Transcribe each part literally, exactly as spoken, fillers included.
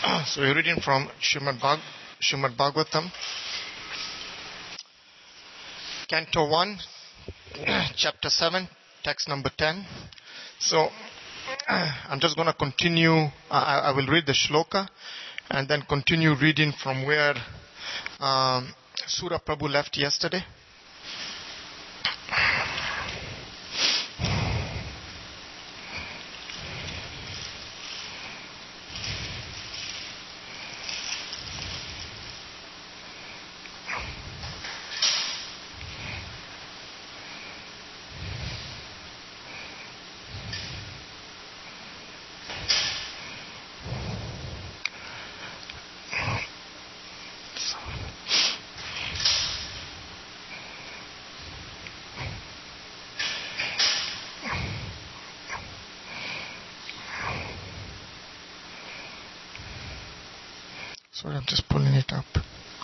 So we're reading from Srimad, Bhag- Srimad Bhagavatam, Canto one, Chapter seven, text number ten. So I'm just going to continue. I, I will read the shloka and then continue reading from where um, Surah Prabhu left yesterday. Sorry, I'm just pulling it up.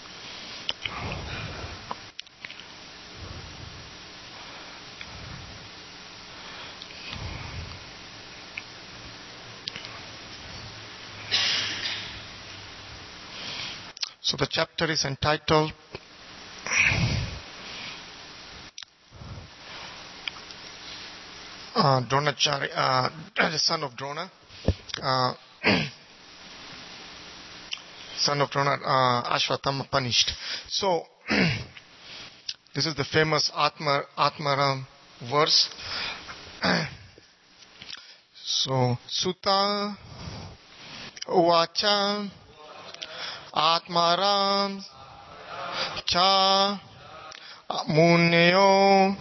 So the chapter is entitled uh, Dronacharya, uh, the son of Drona. Uh, Son of Drona, uh, Ashwatthama punished. So, this is the famous Atma, Atmaram verse. So, Sutta Uvacha Atmaram Cha Munyo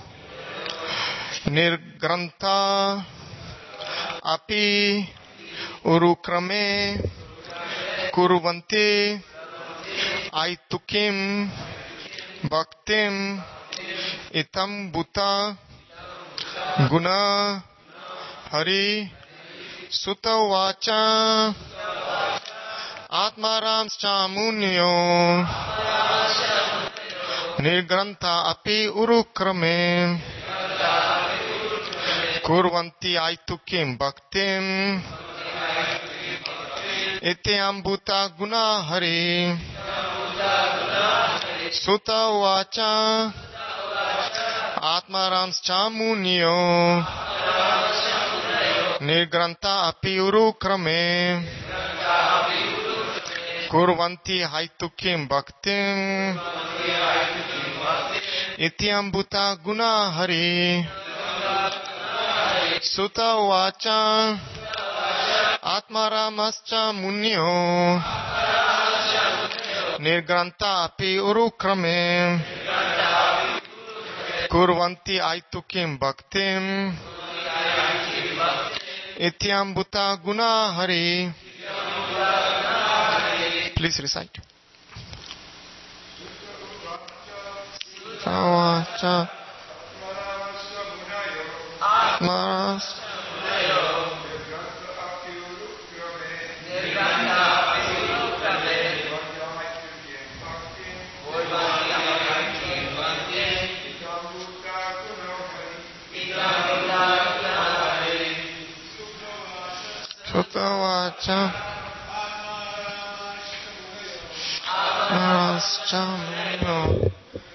Nirgranta Api Urukrame Kurvante Aitukim Bhaktim Itam Bhuta Guna Hari Sutta Vacha Atmaram Chamunyo Nirgranta Api Urukrame Kurvanti Aitukim Bhaktim Ityam Bhuta Guna Hari Sutta Vacha Atmaram Chamunyo Nirgranta Api Urukrame Kurvanti Haitukim Bhaktim Ityam Bhuta Guna Hari Sutta Vacha Atmaramascha Munyo Nirgranta Api Urukrame Kurvanti Aitukim Bhaktim Ityam Bhuta Guna Hari. Please recite. Savacha Atmaras Sutta Vacha Atmaras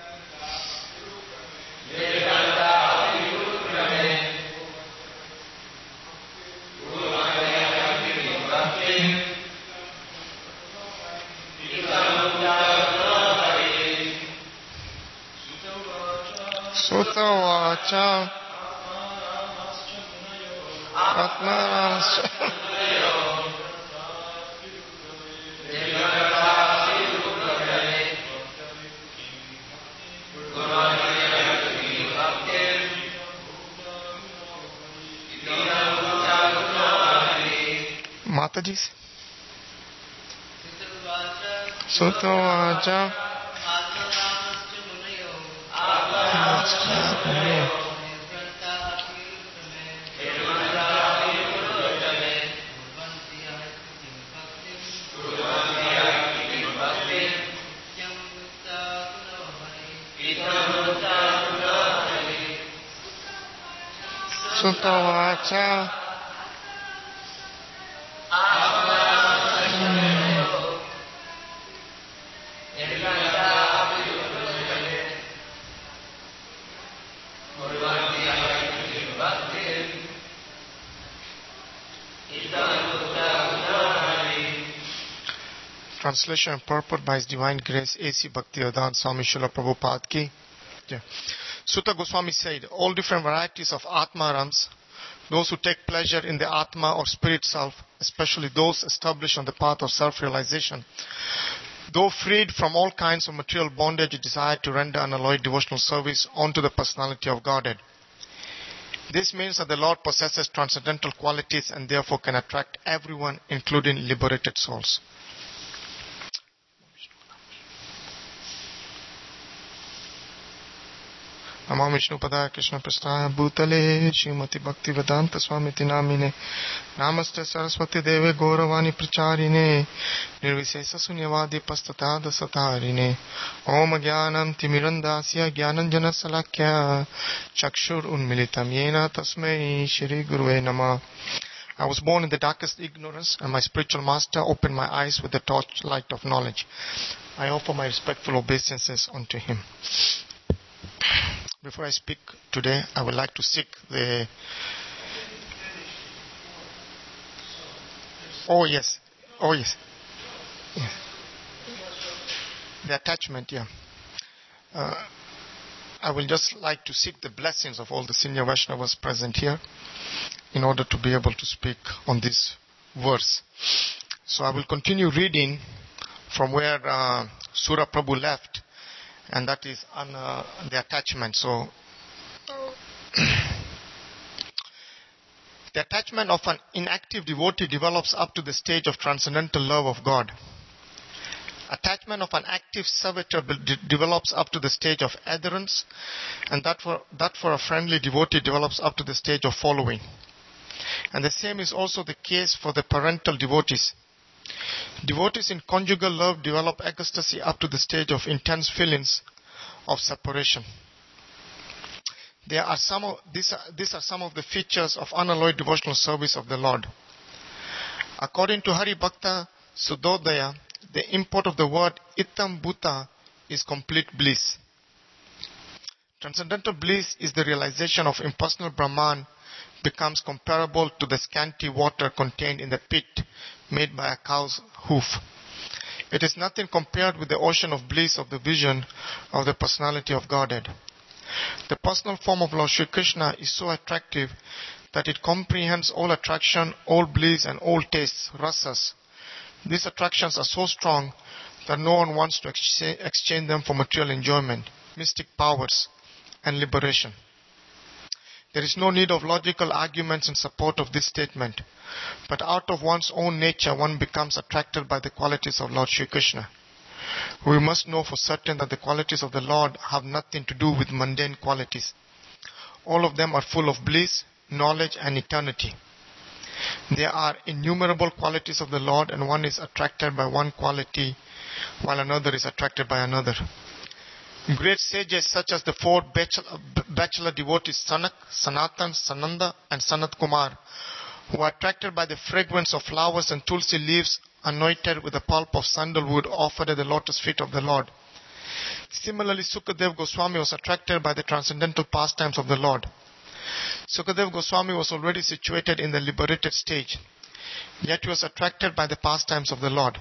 Sutta Vacha Atmaras Mataji Sutta Vacha Sutta Vacha Translation and purport by His Divine Grace A C Bhaktivedanta Swami Srila Prabhupada Ki. Yeah. Sutta Goswami said, all different varieties of Atmarams, those who take pleasure in the Atma or spirit self, especially those established on the path of self-realization, though freed from all kinds of material bondage, desire to render unalloyed devotional service unto the personality of Godhead. This means that the Lord possesses transcendental qualities and therefore can attract everyone, including liberated souls. Namo Vishnu Padaya Krishna Prasthaya Bhutale Srimati Bhaktivedanta Swamiti Namine Namaste Saraswati Deve Gauravani Pracharine Nirvisesa Sunyavadi Pastatada Satarine Om Jnanam Timirandasya Jnananjana Salakya Chakshur Unmilitam Yena Tasmai Shri Guruve Namah. I was born in the darkest ignorance, and my spiritual master opened my eyes with the torchlight of knowledge. I offer my respectful obeisances unto him. Before I speak today, I would like to seek the... Oh, yes. Oh, yes. Yes. The attachment, yeah. Uh, I will just like to seek the blessings of all the senior Vaishnavas present here in order to be able to speak on this verse. So I will continue reading from where uh, Surah Prabhu left, and that is on uh, the attachment. So, the attachment of an inactive devotee develops up to the stage of transcendental love of God. Attachment of an active servitor develops up to the stage of adherence, and that for, that for a friendly devotee develops up to the stage of following. And the same is also the case for the parental devotees. Devotees in conjugal love develop ecstasy up to the stage of intense feelings of separation. There are some of, these, are, these are some of the features of unalloyed devotional service of the Lord. According to Hari Bhakta Sudodaya, the import of the word Itam Bhuta is complete bliss. Transcendental bliss is the realization of impersonal Brahman becomes comparable to the scanty water contained in the pit made by a cow's hoof. It is nothing compared with the ocean of bliss of the vision of the personality of Godhead. The personal form of Lord Shri Krishna is so attractive that it comprehends all attraction, all bliss and all tastes, rasas. These attractions are so strong that no one wants to exchange them for material enjoyment, mystic powers and liberation. There is no need of logical arguments in support of this statement, but out of one's own nature one becomes attracted by the qualities of Lord Shri Krishna. We must know for certain that the qualities of the Lord have nothing to do with mundane qualities. All of them are full of bliss, knowledge and eternity. There are innumerable qualities of the Lord, and one is attracted by one quality while another is attracted by another. Great sages such as the four bachelor, bachelor devotees Sanak, Sanatan, Sananda and Sanat Kumar, who are attracted by the fragrance of flowers and tulsi leaves anointed with the pulp of sandalwood offered at the lotus feet of the Lord. Similarly, Sukadev Goswami was attracted by the transcendental pastimes of the Lord. Sukadev Goswami was already situated in the liberated stage, yet he was attracted by the pastimes of the Lord.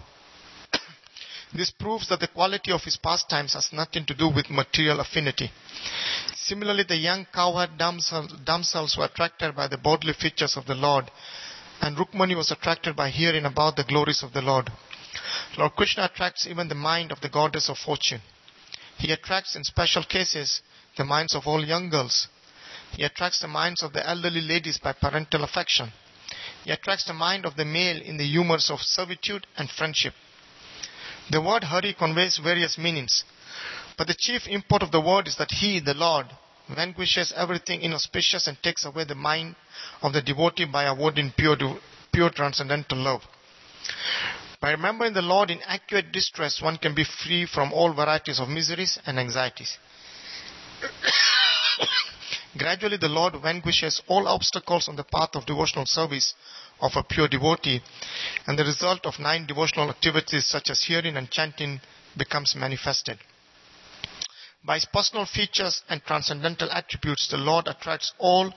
This proves that the quality of his pastimes has nothing to do with material affinity. Similarly, the young cowherd damsels, damsels were attracted by the bodily features of the Lord, and Rukmani was attracted by hearing about the glories of the Lord. Lord Krishna attracts even the mind of the goddess of fortune. He attracts in special cases the minds of all young girls. He attracts the minds of the elderly ladies by parental affection. He attracts the mind of the male in the humors of servitude and friendship. The word Hari conveys various meanings, but the chief import of the word is that He, the Lord, vanquishes everything inauspicious and takes away the mind of the devotee by awarding pure, pure transcendental love. By remembering the Lord in accurate distress, one can be free from all varieties of miseries and anxieties. Gradually, the Lord vanquishes all obstacles on the path of devotional service of a pure devotee, and the result of nine devotional activities such as hearing and chanting becomes manifested. By his personal features and transcendental attributes, the Lord attracts all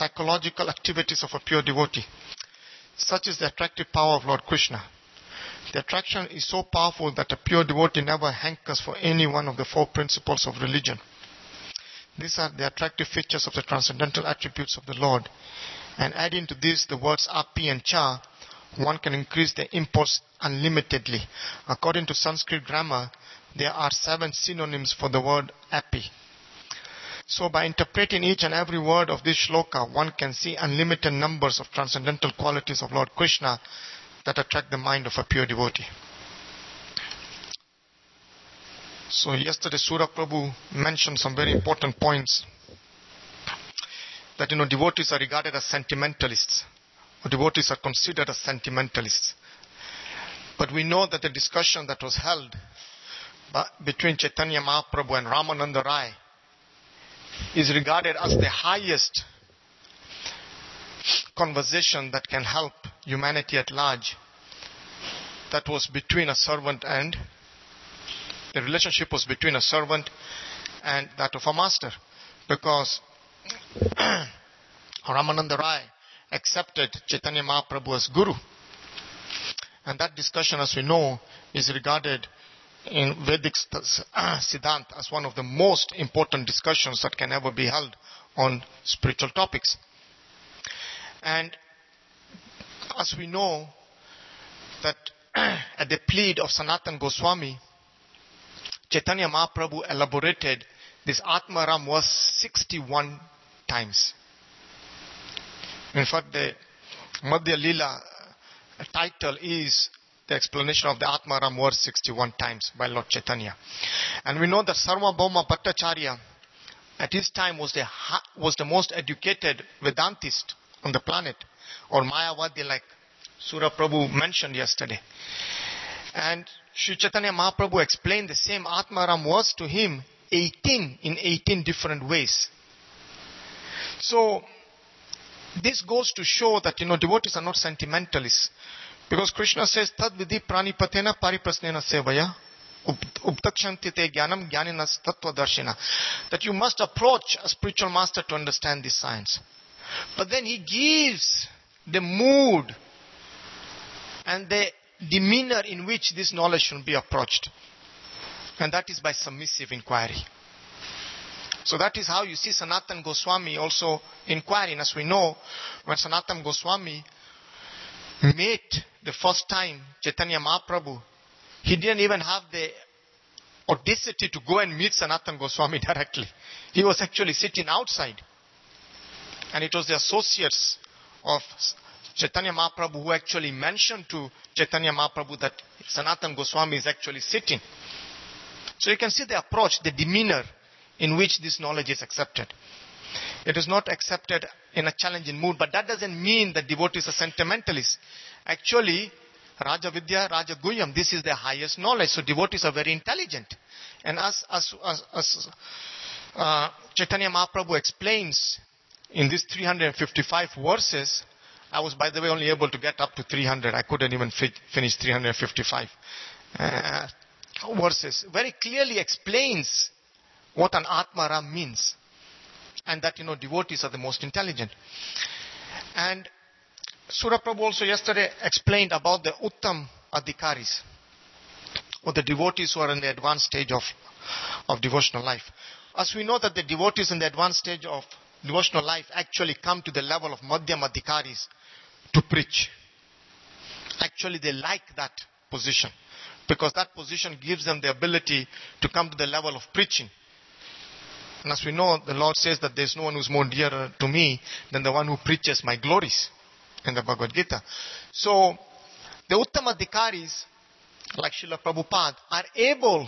psychological activities of a pure devotee. Such is the attractive power of Lord Krishna. The attraction is so powerful that a pure devotee never hankers for any one of the four principles of religion. These are the attractive features of the transcendental attributes of the Lord. And adding to this the words api and cha, one can increase the impulse unlimitedly. According to Sanskrit grammar, there are seven synonyms for the word api. So by interpreting each and every word of this shloka, one can see unlimited numbers of transcendental qualities of Lord Krishna that attract the mind of a pure devotee. So yesterday Surya Prabhu mentioned some very important points. That, you know, devotees are regarded as sentimentalists. Or devotees are considered as sentimentalists. But we know that the discussion that was held between Chaitanya Mahaprabhu and Ramananda Rai is regarded as the highest conversation that can help humanity at large. That was between a servant and the relationship was between a servant and that of a master, because Ramananda Rai accepted Chaitanya Mahaprabhu as Guru, and that discussion, as we know, is regarded in Vedic Siddhant as one of the most important discussions that can ever be held on spiritual topics. And as we know that at the plea of Sanatana Goswami, Chaitanya Mahaprabhu elaborated this Atmaram verse sixty-one times. In fact, the Madhya Lila title is the explanation of the Atmaram verse sixty-one times by Lord Chaitanya. And we know that Sarvabhauma Bhattacharya at his time was the, was the most educated Vedantist on the planet, or Mayavadi, like Surya Prabhu mentioned yesterday. And Sri Chaitanya Mahaprabhu explained the same Atmaram verse to him eighteen in eighteen different ways. So this goes to show that, you know, devotees are not sentimentalists, because Krishna says tad vidhi pranipatena pariprasnena sevaya uptakshanti te jnanam jnaninas tattva darshina, that you must approach a spiritual master to understand this science. But then he gives the mood and the demeanor in which this knowledge should be approached. And that is by submissive inquiry. So that is how you see Sanatana Goswami also inquiring. As we know, when Sanatana Goswami met the first time Chaitanya Mahaprabhu, he didn't even have the audacity to go and meet Sanatana Goswami directly. He was actually sitting outside. And it was the associates of Chaitanya Mahaprabhu who actually mentioned to Chaitanya Mahaprabhu that Sanatana Goswami is actually sitting. So you can see the approach, the demeanor in which this knowledge is accepted. It is not accepted in a challenging mood, but that doesn't mean that devotees are sentimentalists. Actually, Raja Vidya, Raja Guhyam, this is the highest knowledge. So devotees are very intelligent. And as, as, as, as uh, Chaitanya Mahaprabhu explains in these three hundred fifty-five verses, I was, by the way, only able to get up to three hundred. I couldn't even fi- finish three hundred fifty-five uh, verses. Very clearly explains what an Atmaram means. And that, you know, devotees are the most intelligent. And Surya Prabhu also yesterday explained about the Uttam Adhikaris, or the devotees who are in the advanced stage of, of devotional life. As we know that the devotees in the advanced stage of devotional life actually come to the level of Madhyam Adhikaris to preach. Actually, they like that position, because that position gives them the ability to come to the level of preaching. And as we know, the Lord says that there's no one who's more dear to me than the one who preaches my glories in the Bhagavad Gita. So, the Uttama Adhikaris, like Srila Prabhupada, are able,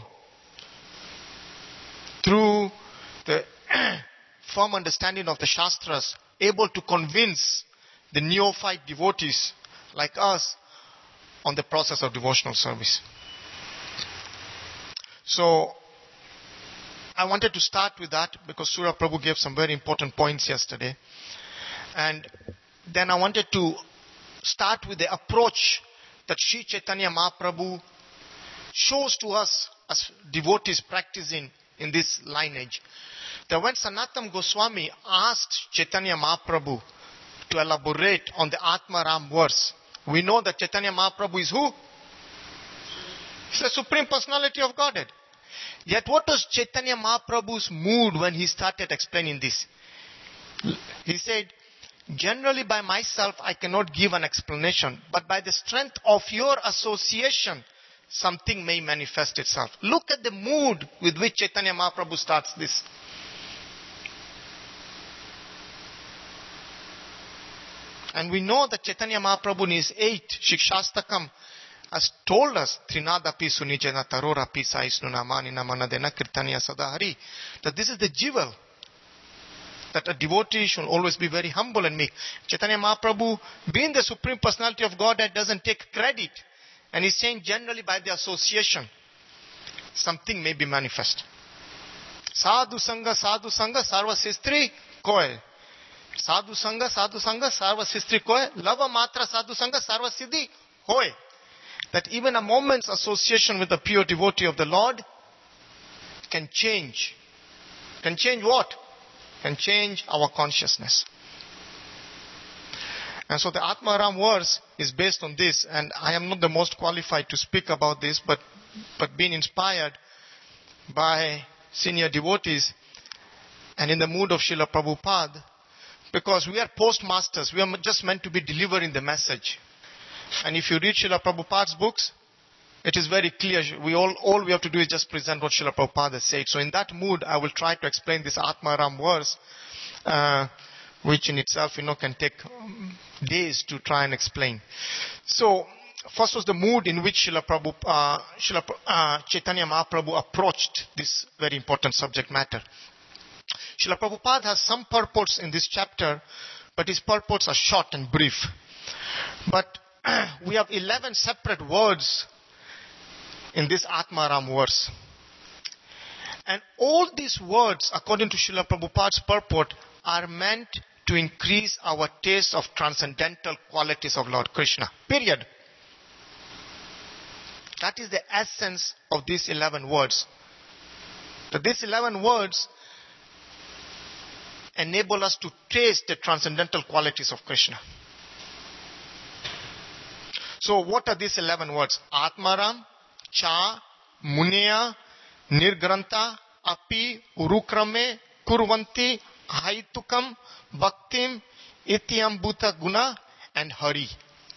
through the firm understanding of the Shastras, able to convince the neophyte devotees like us on the process of devotional service. So, I wanted to start with that because Surya Prabhu gave some very important points yesterday. And then I wanted to start with the approach that Sri Chaitanya Mahaprabhu shows to us as devotees practicing in this lineage. That when Sanatana Goswami asked Chaitanya Mahaprabhu to elaborate on the Atmaram verse, we know that Chaitanya Mahaprabhu is who? He's the Supreme Personality of Godhead. Yet what was Chaitanya Mahaprabhu's mood when he started explaining this? He said, generally by myself I cannot give an explanation, but by the strength of your association, something may manifest itself. Look at the mood with which Chaitanya Mahaprabhu starts this. And we know that Chaitanya Mahaprabhu in his eight Shikshastakam has told us, Trinadapi Sunijana Tarorapi Saisnunamani Namanadena Kirtanya Sadahari, that this is the jewel. That a devotee should always be very humble and meek. Chaitanya Mahaprabhu, being the Supreme Personality of Godhead, doesn't take credit. And he's saying generally by the association, something may be manifest. Sadhu Sangha, Sadhu Sangha, Sarva Sistri Koe. Sadhu Sangha, Sadhu Sangha, Sarva Sistri Koe. Lava Matra Sadhu Sangha, Sarva Siddhi Hoy. That even a moment's association with a pure devotee of the Lord can change. Can change what? Can change our consciousness. And so the Atmaram verse is based on this, and I am not the most qualified to speak about this, but, but being inspired by senior devotees and in the mood of Srila Prabhupada, because we are postmasters, we are just meant to be delivering the message. And if you read Srila Prabhupada's books, it is very clear. We all, all we have to do is just present what Srila Prabhupada has said. So in that mood, I will try to explain this Atmaram verse, uh, which in itself, you know, can take um, days to try and explain. So, first was the mood in which Srila Prabhu, uh, Srila, uh, Chaitanya Mahaprabhu approached this very important subject matter. Srila Prabhupada has some purports in this chapter, but his purports are short and brief. But we have eleven separate words in this Atmaram verse. And all these words, according to Srila Prabhupada's purport, are meant to increase our taste of transcendental qualities of Lord Krishna. Period. That is the essence of these eleven words. That these eleven words enable us to taste the transcendental qualities of Krishna. So what are these eleven words? Atmaram, Cha, Muneya, Nirgranta, Api, Urukrame, Kurvanti, Haitukam, Bhaktim, Ityam Bhuta Guna, and Hari.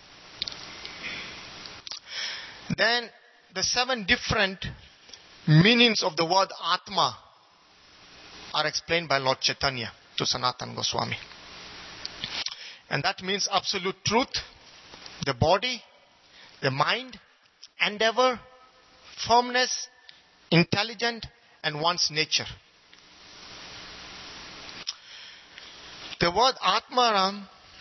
Then the seven different meanings of the word Atma are explained by Lord Chaitanya to Sanatana Goswami. And that means absolute truth, the body, the mind, endeavor, firmness, intelligent, and one's nature. The word Atmaram,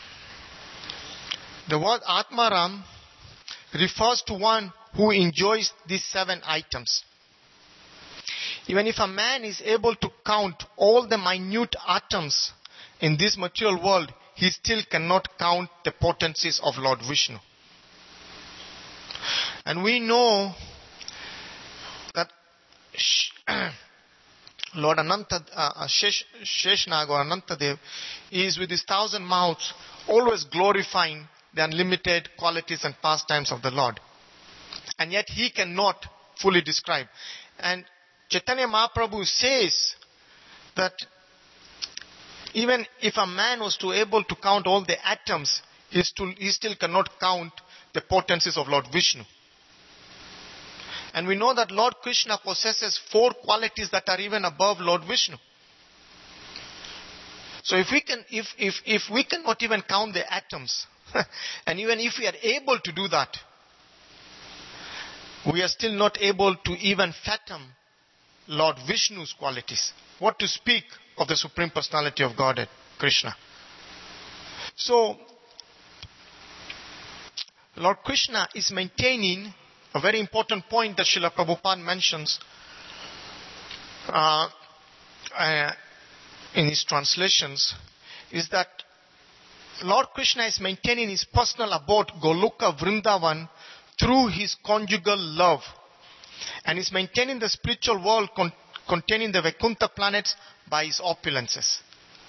the word Atmaram refers to one who enjoys these seven items. Even if a man is able to count all the minute atoms in this material world, he still cannot count the potencies of Lord Vishnu. And we know that Lord Ananta, uh, Shesh, Sheshnag or Anantadev is with his thousand mouths always glorifying the unlimited qualities and pastimes of the Lord. And yet he cannot fully describe. And Chaitanya Mahaprabhu says that even if a man was to able to count all the atoms, he still, he still cannot count the potencies of Lord Vishnu. And we know that Lord Krishna possesses four qualities that are even above Lord Vishnu. So if we can, if, if, if we cannot even count the atoms, and even if we are able to do that, we are still not able to even fathom Lord Vishnu's qualities. What to speak of the Supreme Personality of Godhead, Krishna. So, Lord Krishna is maintaining a very important point that Srila Prabhupada mentions uh, uh, in his translations, is that Lord Krishna is maintaining his personal abode, Goloka Vrindavan, through his conjugal love. And is maintaining the spiritual world con- containing the Vaikuntha planets by his opulences.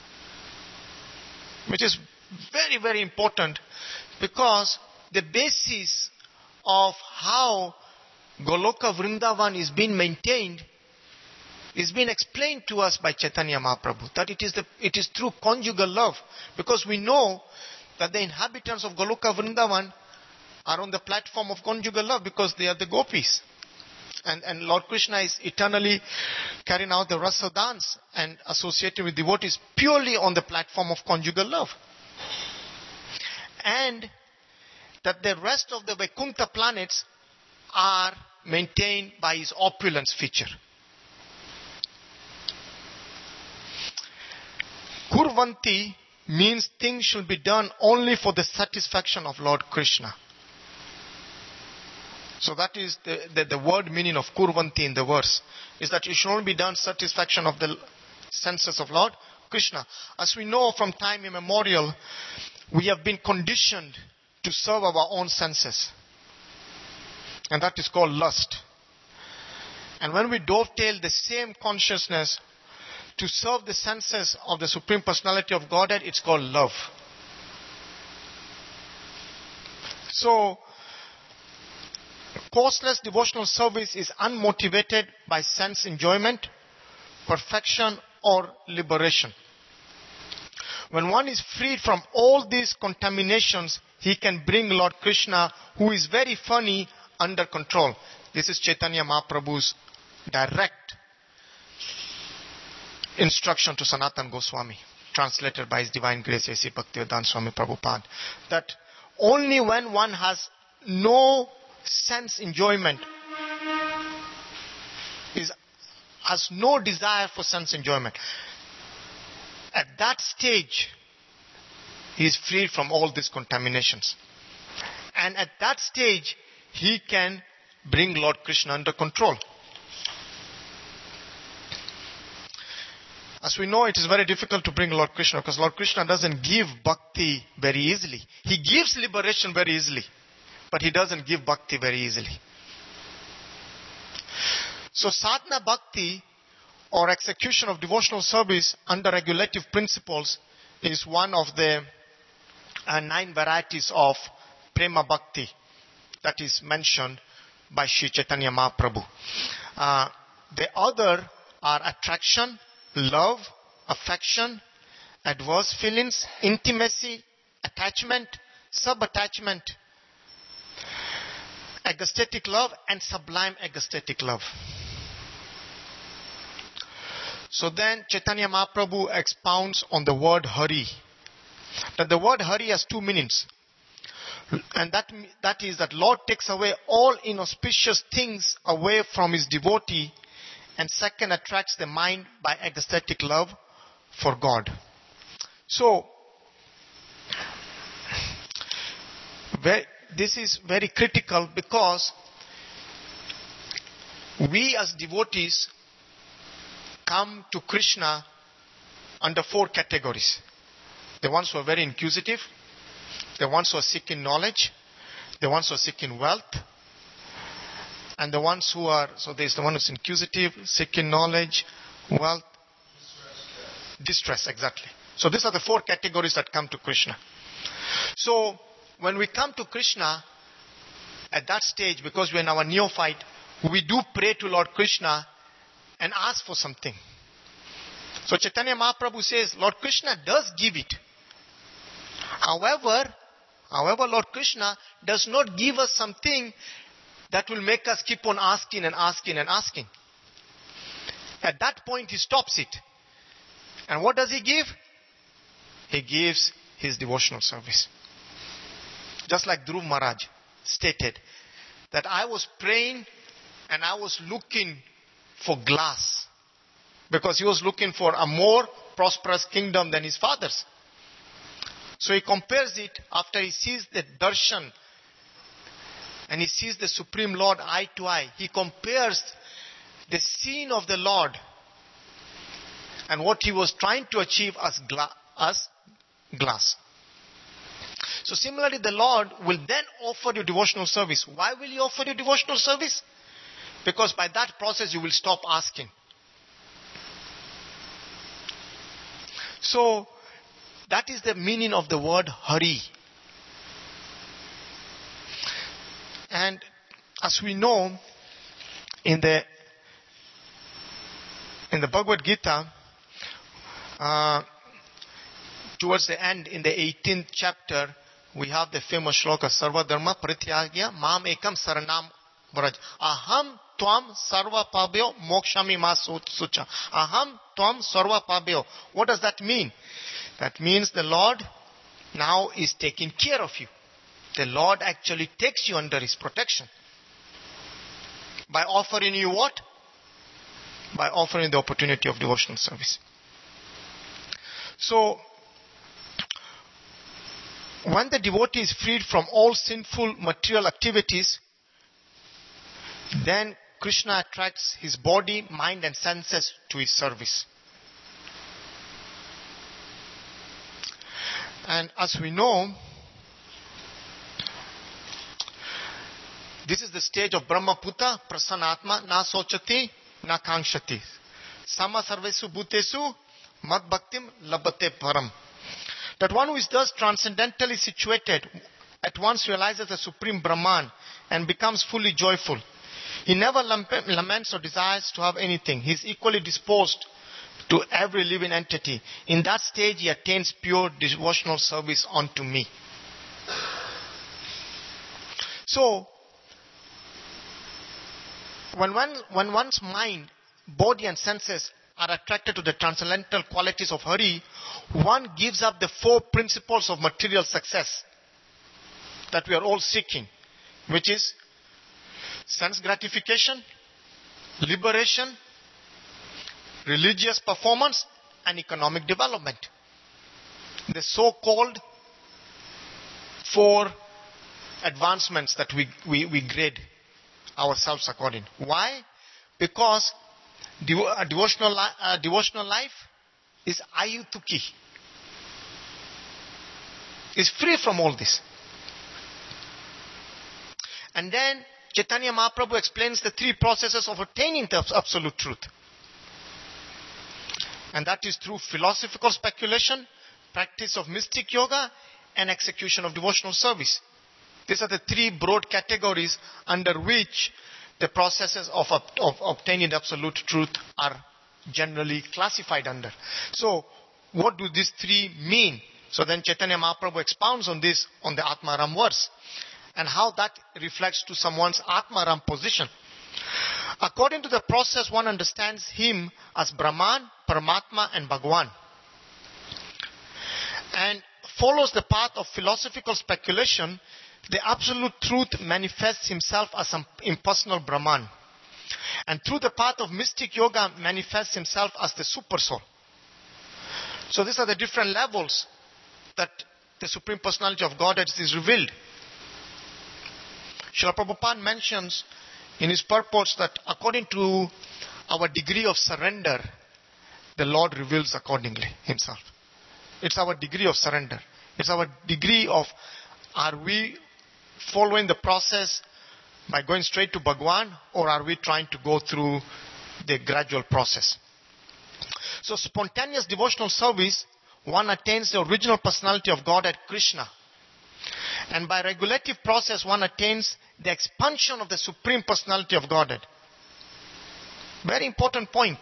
Which is very, very important, because the basis of how Goloka Vrindavan is being maintained, is being explained to us by Chaitanya Mahaprabhu. That it is, the, it is through conjugal love. Because we know that the inhabitants of Goloka Vrindavan are on the platform of conjugal love because they are the gopis. And, and Lord Krishna is eternally carrying out the rasa dance and associated with devotees purely on the platform of conjugal love. And that the rest of the Vaikuntha planets are maintained by his opulence feature. Kurvanti means things should be done only for the satisfaction of Lord Krishna. So that is the, the, the word meaning of Kurvanti in the verse. Is that it should only be done satisfaction of the senses of Lord Krishna. As we know from time immemorial, we have been conditioned to serve our own senses. And that is called lust. And when we dovetail the same consciousness to serve the senses of the Supreme Personality of Godhead, it's called love. So, causeless devotional service is unmotivated by sense enjoyment, perfection, or liberation. When one is freed from all these contaminations, he can bring Lord Krishna, who is very funny, under control. This is Chaitanya Mahaprabhu's direct instruction to Sanatana Goswami, translated by His Divine Grace A C Bhaktivedanta Swami Prabhupada. That only when one has no sense enjoyment, is, has no desire for sense enjoyment, at that stage, he is freed from all these contaminations. And at that stage, he can bring Lord Krishna under control. As we know, it is very difficult to bring Lord Krishna because Lord Krishna doesn't give bhakti very easily. He gives liberation very easily, but he doesn't give bhakti very easily. So sadhana bhakti, or execution of devotional service under regulative principles, is one of the uh, nine varieties of prema bhakti that is mentioned by Sri Chaitanya Mahaprabhu. Uh, the other are attraction, love, affection, adverse feelings, intimacy, attachment, sub-attachment, ecstatic love, and sublime ecstatic love. So then Chaitanya Mahaprabhu expounds on the word Hari. That the word Hari has two meanings. And that, that is that Lord takes away all inauspicious things away from his devotee, and second, attracts the mind by ecstatic love for God. So, this is very critical because we as devotees come to Krishna under four categories. The ones who are very inquisitive, the ones who are seeking knowledge, the ones who are seeking wealth, and the ones who are, so there's the one who's inquisitive, seeking knowledge, wealth, distress, distress, exactly. So these are the four categories that come to Krishna. So when we come to Krishna, at that stage, because we're in our neophyte, we do pray to Lord Krishna and ask for something. So Chaitanya Mahaprabhu says, Lord Krishna does give it. However, however, Lord Krishna does not give us something that will make us keep on asking and asking and asking. At that point, he stops it. And what does he give? He gives his devotional service. Just like Dhruv Maharaj stated, that I was praying and I was looking for glass, because he was looking for a more prosperous kingdom than his father's. So he compares it after he sees the darshan and he sees the Supreme Lord eye to eye. He compares the scene of the Lord and what he was trying to achieve as, gla- as glass. So similarly, the Lord will then offer you devotional service. Why will he offer you devotional service? Because by that process you will stop asking. So, that is the meaning of the word Hari. And as we know, in the in the Bhagavad Gita, uh, towards the end, in the eighteenth chapter, we have the famous shloka, Sarva Dharma Parityagya Mam Ekam Saranam Vraj. Aham Tvam Sarva Pabhyo Mokshami Ma Sucha. Aham Tvam Sarva Pabhyo. What does that mean? That means the Lord now is taking care of you. The Lord actually takes you under His protection. By offering you what? By offering the opportunity of devotional service. So, when the devotee is freed from all sinful material activities, then Krishna attracts his body, mind and senses to his service. And as we know, this is the stage of Brahmaputa, Prasanatma, na sochati, na kankshati. Sama sarvesu bhutesu, mad bhaktim labate param. That one who is thus transcendentally situated at once realizes the Supreme Brahman and becomes fully joyful. He never laments or desires to have anything. He is equally disposed to every living entity. In that stage, he attains pure devotional service unto me. So, when, one, when one's mind, body and senses are attracted to the transcendental qualities of Hari, one gives up the four principles of material success that we are all seeking, which is sense gratification, liberation, religious performance, and economic development. The so-called four advancements that we, we, we grade ourselves according. Why? Because devo- a devotional, li- a devotional life is ayutuki. Is free from all this. And then Chaitanya Mahaprabhu explains the three processes of attaining the absolute truth. And that is through philosophical speculation, practice of mystic yoga, and execution of devotional service. These are the three broad categories under which the processes of, of, of obtaining absolute truth are generally classified under. So, what do these three mean? So then Chaitanya Mahaprabhu expounds on this on the Atmaram verse, and how that reflects to someone's Atmaram position. According to the process, one understands him as Brahman, Paramatma and Bhagwan, and follows the path of philosophical speculation. The absolute truth manifests himself as an impersonal Brahman, and through the path of mystic yoga manifests himself as the super soul. So these are the different levels that the Supreme Personality of Godhead is revealed. Srila Prabhupada mentions in his purports that according to our degree of surrender, the Lord reveals accordingly himself. It's our degree of surrender. It's our degree of, are we following the process by going straight to Bhagwan, or are we trying to go through the gradual process? So spontaneous devotional service, one attains the original personality of God at Krishna. And by regulative process, one attains the expansion of the Supreme Personality of Godhead. Very important point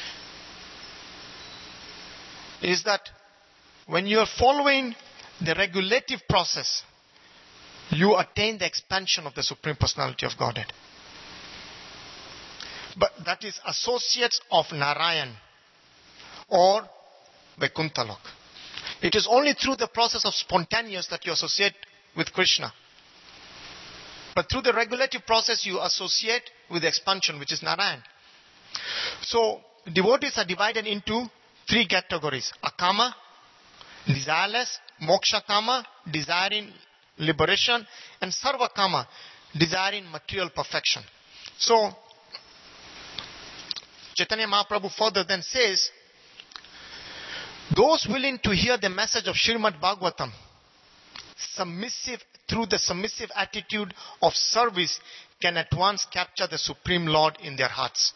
is that when you are following the regulative process, you attain the expansion of the Supreme Personality of Godhead. But that is associates of Narayan or Vaikuntha-lok. It is only through the process of spontaneous that you associate with Krishna. But through the regulative process you associate with the expansion, which is Narayan. So devotees are divided into three categories: akama, desireless; moksha kama, desiring liberation; and sarva kama, desiring material perfection. So Chaitanya Mahaprabhu further then says, those willing to hear the message of Srimad Bhagavatam, submissive through the submissive attitude of service, can at once capture the Supreme Lord in their hearts.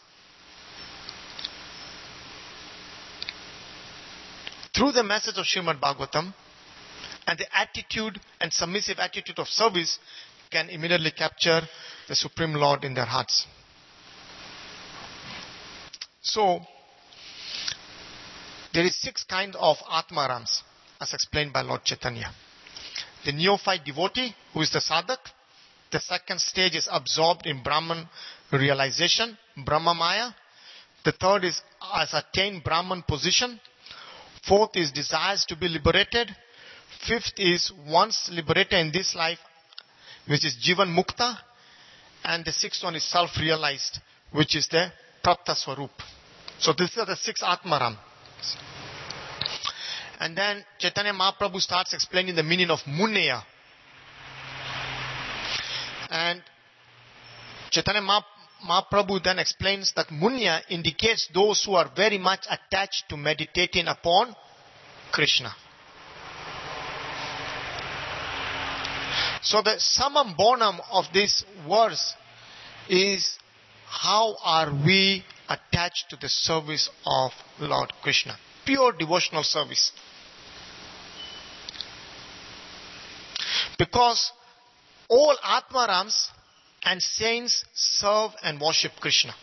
Through the message of Srimad Bhagavatam and the attitude and submissive attitude of service can immediately capture the Supreme Lord in their hearts. So, there is six kinds of Atmarams, as explained by Lord Chaitanya. The neophyte devotee, who is the sadhak. The second stage is absorbed in Brahman realization, Brahma Maya. The third is has attained Brahman position. Fourth is desires to be liberated. Fifth is once liberated in this life, which is Jivan Mukta. And the sixth one is self-realized, which is the Prapta Swarup. So these are the six Atmaram. And then Chaitanya Mahaprabhu starts explaining the meaning of Munneya. And Chaitanya Mahaprabhu then explains that Munya indicates those who are very much attached to meditating upon Krishna. So the summum bonum of this verse is, how are we attached to the service of Lord Krishna? Pure devotional service. Because all Atmarams and saints serve and worship Krishna.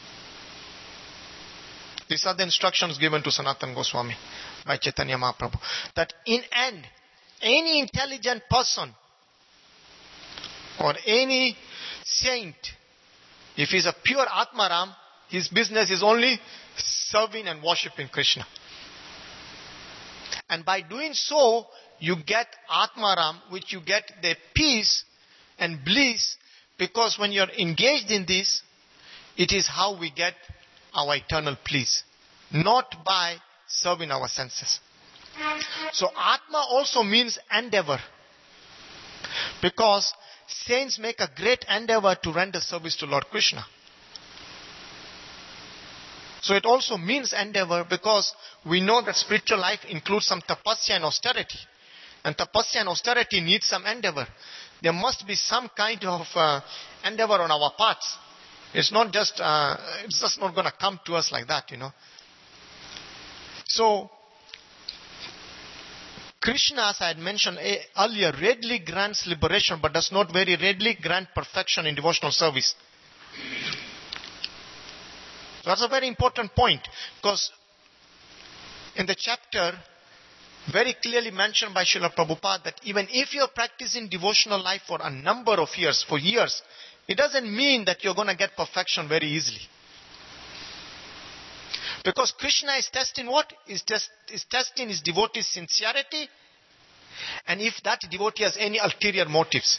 These are the instructions given to Sanatana Goswami by Chaitanya Mahaprabhu. That in end, any intelligent person or any saint, if he's a pure Atmaram, his business is only serving and worshipping Krishna. And by doing so, you get Atmaram, which you get the peace and bliss, because when you're engaged in this, it is how we get our eternal peace, not by serving our senses. So Atma also means endeavor, because saints make a great endeavor to render service to Lord Krishna. So it also means endeavor, because we know that spiritual life includes some tapasya and austerity. And tapasya and austerity needs some endeavor. There must be some kind of uh, endeavor on our parts. It's not just, uh, it's just not going to come to us like that, you know. So, Krishna, as I had mentioned earlier, readily grants liberation, but does not very readily grant perfection in devotional service. So that's a very important point, because in the chapter, very clearly mentioned by Srila Prabhupada, that even if you're practicing devotional life for a number of years, for years, it doesn't mean that you're going to get perfection very easily. Because Krishna is testing what? Is test, is testing his devotee's sincerity, and if that devotee has any ulterior motives.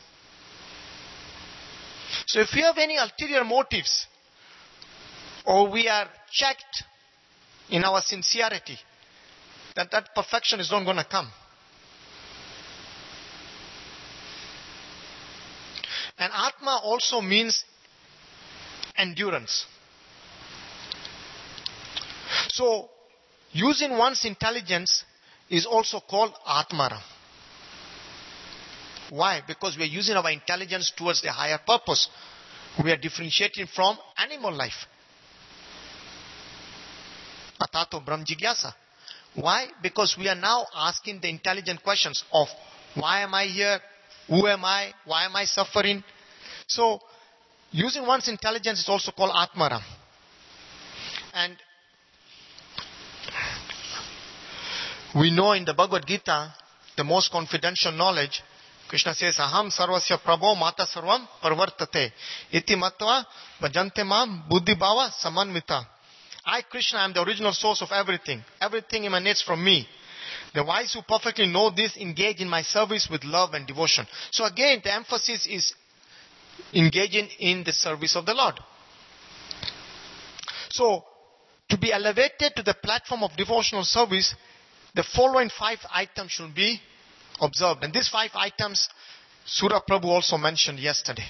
So if we have any ulterior motives, or we are checked in our sincerity, then that perfection is not going to come. And Atma also means endurance. So, using one's intelligence is also called Atmaram. Why? Because we are using our intelligence towards the higher purpose. We are differentiating from animal life. Atato Brahm Jigyasa. Why? Because we are now asking the intelligent questions of, why am I here? Who am I? Why am I suffering? So, using one's intelligence is also called Atmaram. And we know in the Bhagavad Gita, the most confidential knowledge, Krishna says, Aham sarvasya prabho mata sarvam parvartate. Iti matva bhajante mam buddhi bhava samanvita. I, Krishna, am the original source of everything. Everything emanates from me. The wise who perfectly know this engage in my service with love and devotion. So again, the emphasis is engaging in the service of the Lord. So, to be elevated to the platform of devotional service, the following five items should be observed. And these five items, Surya Prabhu also mentioned yesterday.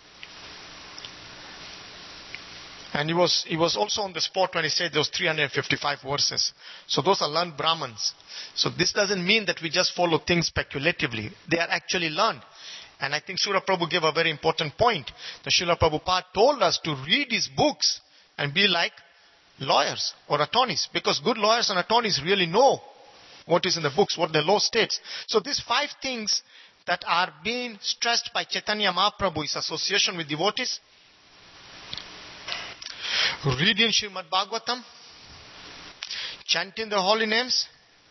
And he was, he was also on the spot when he said those three hundred fifty-five verses. So those are learned Brahmins. So this doesn't mean that we just follow things speculatively. They are actually learned. And I think Surya Prabhu gave a very important point. The Srila Prabhupada told us to read his books and be like lawyers or attorneys. Because good lawyers and attorneys really know what is in the books, what the law states. So these five things that are being stressed by Chaitanya Mahaprabhu is association with devotees, reading Srimad Bhagavatam, chanting the holy names,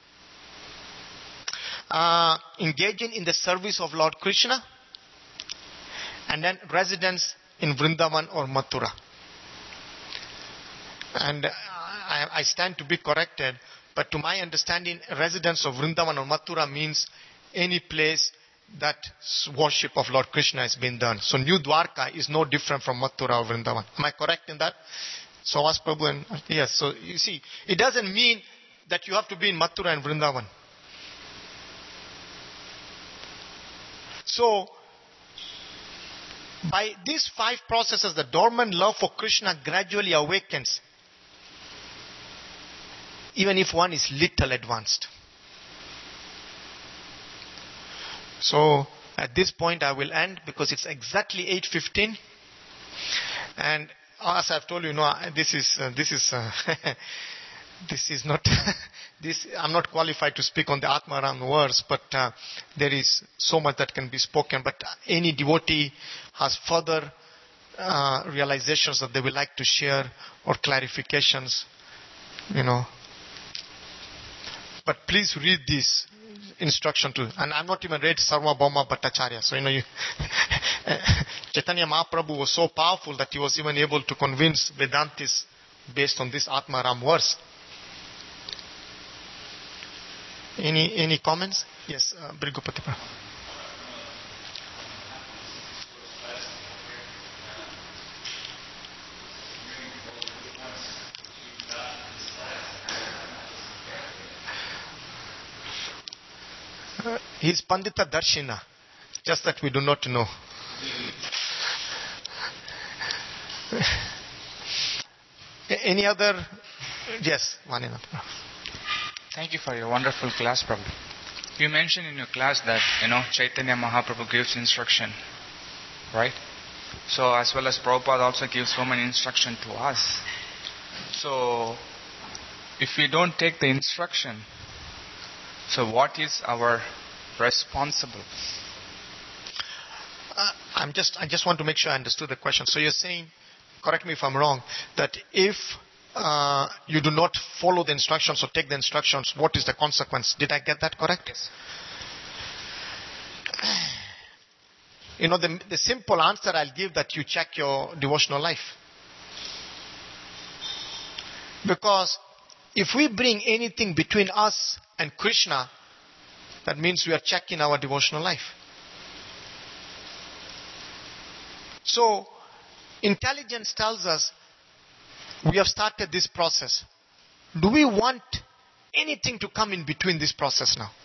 uh, engaging in the service of Lord Krishna, and then residence in Vrindavan or Mathura. And I, I stand to be corrected, but to my understanding, residence of Vrindavan or Mathura means any place that worship of Lord Krishna has been done. So New Dwarka is no different from Mathura or Vrindavan. Am I correct in that? So Vas Prabhu and yes. So you see, it doesn't mean that you have to be in Mathura and Vrindavan. So by these five processes, the dormant love for Krishna gradually awakens, even if one is little advanced. So at this point I will end because it's exactly eight fifteen, and as I've told you, no, this is uh, this is uh, this is not this. I'm not qualified to speak on the Atmaram verse, but uh, there is so much that can be spoken. But any devotee has further uh, realizations that they would like to share or clarifications, you know. But please read this instruction too. And I'm not even read Sarvabhauma Bhattacharya. So, you know, you Chaitanya Mahaprabhu was so powerful that he was even able to convince Vedantis based on this Atmaram verse. Any any comments? Yes, uh, Brigupati. Uh, he's Pandita Darshina, just that we do not know. Any other? Yes, Vanina. Thank you for your wonderful class, Prabhu. You mentioned in your class that, you know, Chaitanya Mahaprabhu gives instruction, right? So, as well as Prabhupada also gives so many instruction to us. So, if we don't take the instruction, so what is our responsible? Uh, I'm just, I just want to make sure I understood the question. So you're saying, correct me if I'm wrong, that if uh, you do not follow the instructions or take the instructions, what is the consequence? Did I get that correct? Yes. You know, the, the simple answer I'll give that you check your devotional life. Because if we bring anything between us and Krishna, that means we are checking our devotional life. So, intelligence tells us we have started this process. Do we want anything to come in between this process now?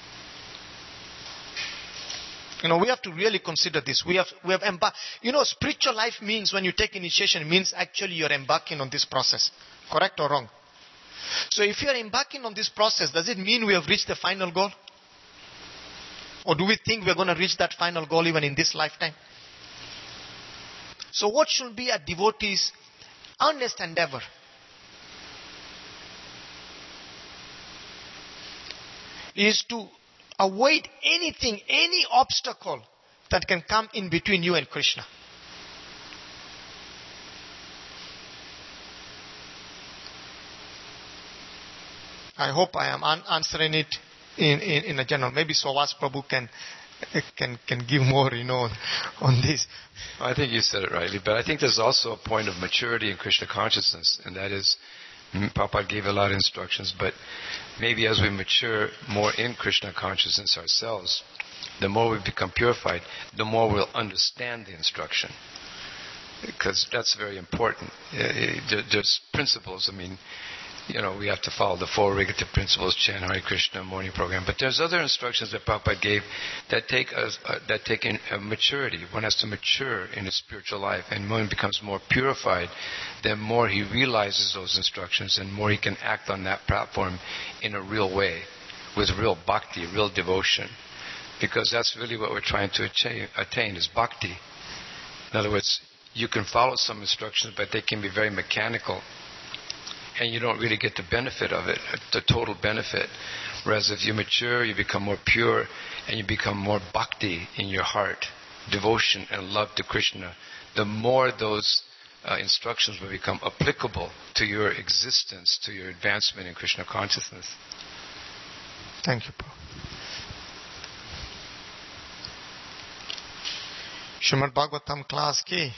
You know, we have to really consider this. We have, we have embarked. You know, spiritual life means when you take initiation, it means actually you're embarking on this process. Correct or wrong? So if you're embarking on this process, does it mean we have reached the final goal? Or do we think we're going to reach that final goal even in this lifetime? So what should be a devotee's earnest endeavor? Is to avoid anything, any obstacle that can come in between you and Krishna. I hope I am an- answering it in, in, in a general. Maybe Sovas Prabhu can can can give more, you know, on this. I think you said it rightly, but I think there's also a point of maturity in Krishna consciousness, and that is, Prabhupada gave a lot of instructions, but maybe as we mature more in Krishna consciousness ourselves, the more we become purified, the more we'll understand the instruction. Because that's very important. There's principles, I mean, you know, we have to follow the four regulative principles, chant Hare Krishna, morning program. But there's other instructions that Prabhupada gave that take us, uh, that take in uh, maturity. One has to mature in his spiritual life, and when he becomes more purified, then more he realizes those instructions, and more he can act on that platform in a real way, with real bhakti, real devotion. Because that's really what we're trying to attain, attain is bhakti. In other words, you can follow some instructions, but they can be very mechanical, and you don't really get the benefit of it, the total benefit. Whereas if you mature, you become more pure, and you become more bhakti in your heart, devotion and love to Krishna, the more those uh, instructions will become applicable to your existence, to your advancement in Krishna consciousness. Thank you, Prabhu. Srimad Bhagavatam class ki.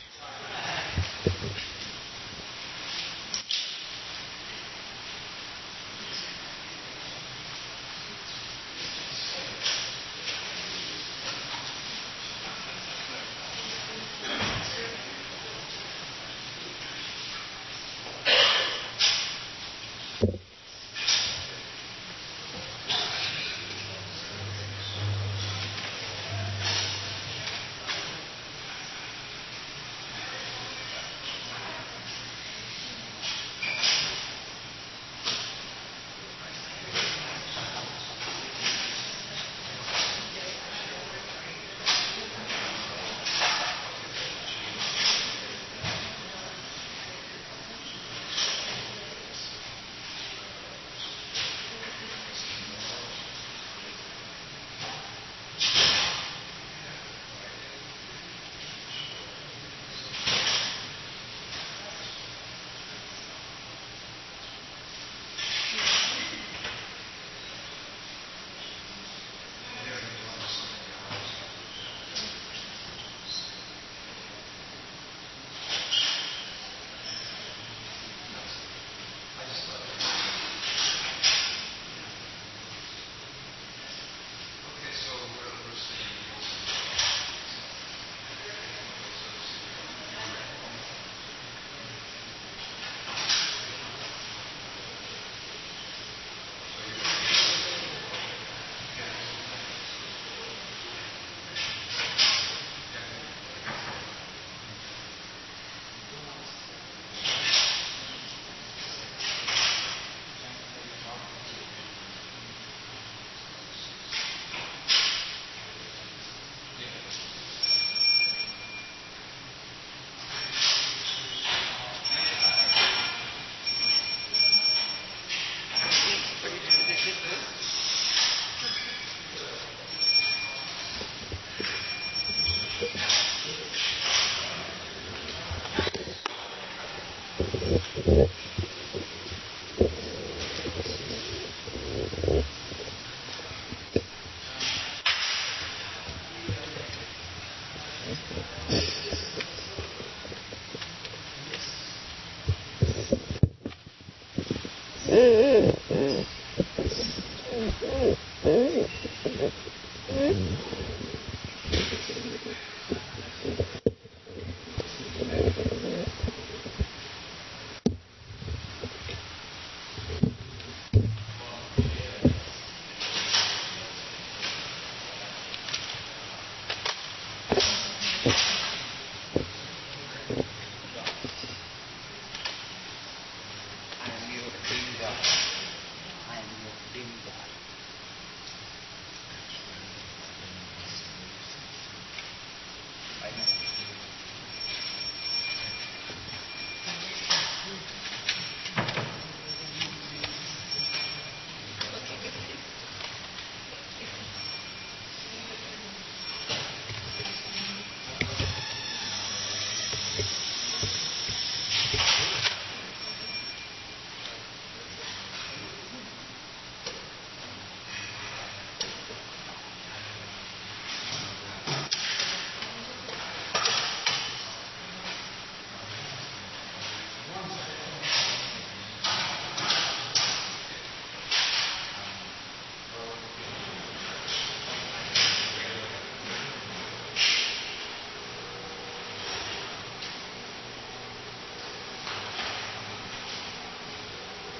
Yes.